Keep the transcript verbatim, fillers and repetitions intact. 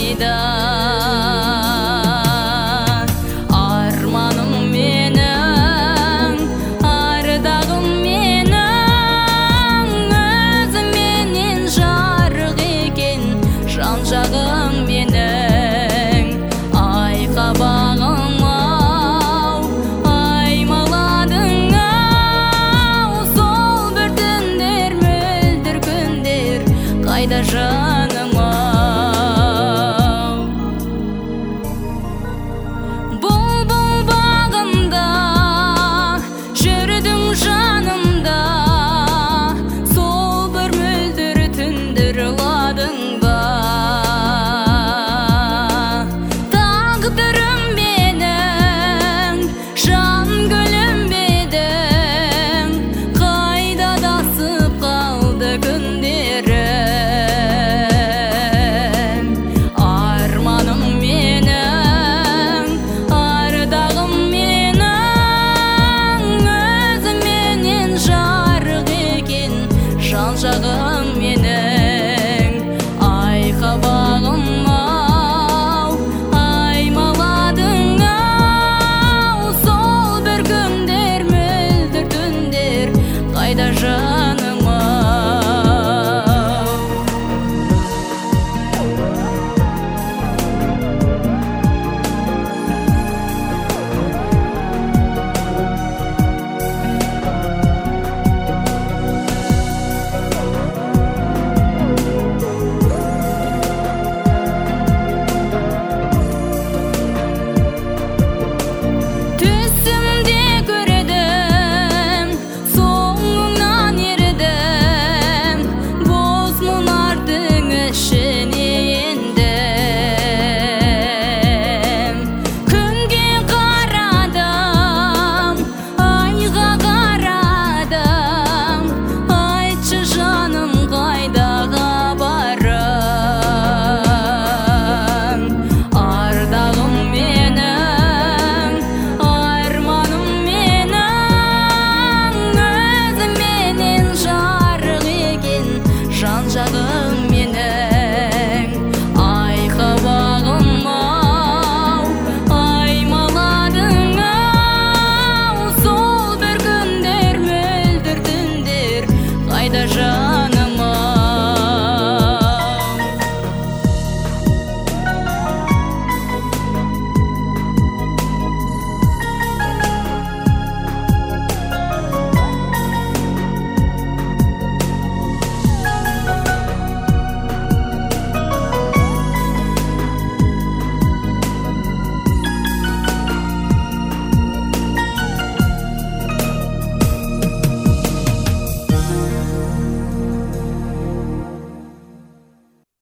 қайда? Арманым менің, ардағым менің, өзіменен жарық екен жан жағым менің. Айқа бағым ау, аймаладың ау, сол бір түндер мөлдір күндер қайда жаным ау? Бұлбұл бағымда жүрдің жанымда, сол бір мөлдір түндер ұладың ба? Тағдырым менің, жан гүлім бедің, қайда дасып қалды күндерім? Арманым менің, ардағым менің, өзіменен жарық екен жан жағым менің. Айқа бағым ау, аймаладың ау, сол бір күндер мөлдір түндер қайда жаным ау? Түсімде көрдім, соңыңнан ердім, боз мұнардың іші